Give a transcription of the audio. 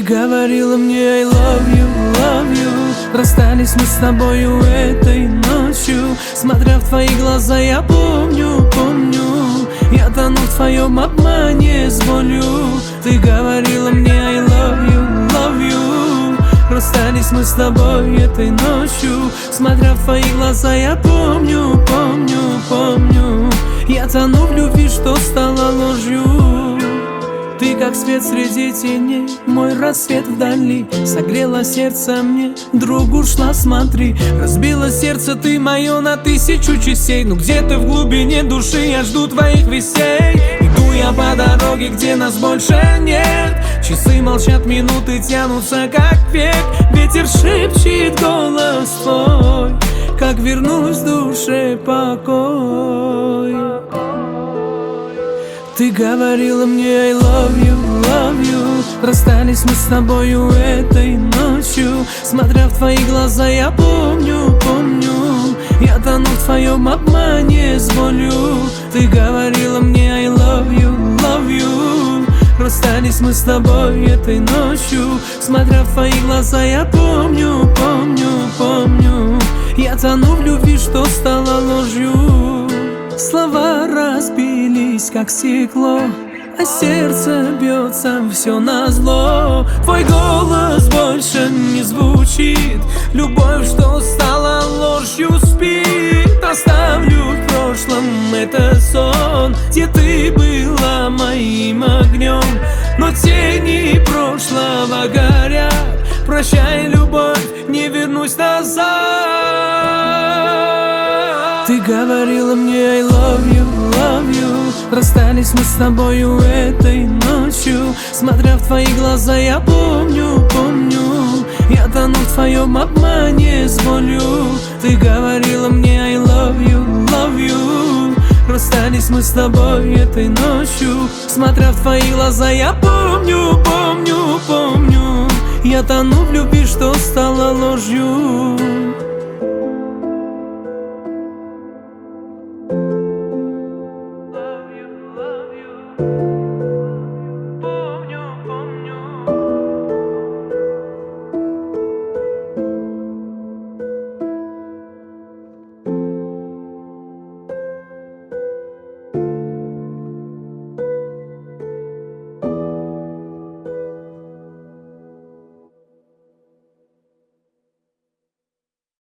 говорила мне I love you, love you. Расстались мы с тобою этой ночью. Смотря в твои глаза, я помню, помню. Я тону в твоем обмане с болью. Ты говорила мне I love you, love you. Расстались мы с тобой этой ночью. Смотря в твои глаза, я помню, помню, помню. Я тону в любви, что стала ложью. Ты как свет среди теней, мой рассвет вдали. Согрела сердце мне, другу шла, смотри. Разбила сердце ты мое на 1000 частей. Но где-то в глубине души я жду твоих вестей. Иду я по дороге, где нас больше нет. Часы молчат, минуты тянутся как век. Ветер шепчет голос твой, как вернусь в душе покой. Ты говорила мне I love you, love you. Расстались мы с тобою этой ночью. Смотря в твои глаза, я помню, помню. Я тону в твоем обмане с болью. Ты говорила мне I love you, love you. Расстались мы с тобой этой ночью. Смотря в твои глаза, я помню, помню, помню. Я тону в любви, что стала ложью. Слова разбились, как стекло, а сердце бьется все назло. Твой голос больше не звучит. Любовь, что стала ложью, спит. Оставлю в прошлом этот сон, где ты была моим огнем. Но тени прошлого горят. Прощай, любовь, не вернусь назад. Ты говорила мне I love you, love you. Расстались мы с тобою этой ночью. Смотря в твои глаза, я помню, помню. Я тону в твоем обмане с болью. Ты говорила мне I love you, love you. Расстались мы с тобой этой ночью. Смотря в твои глаза, я помню, помню, помню. Я тону в любви, что стала ложью.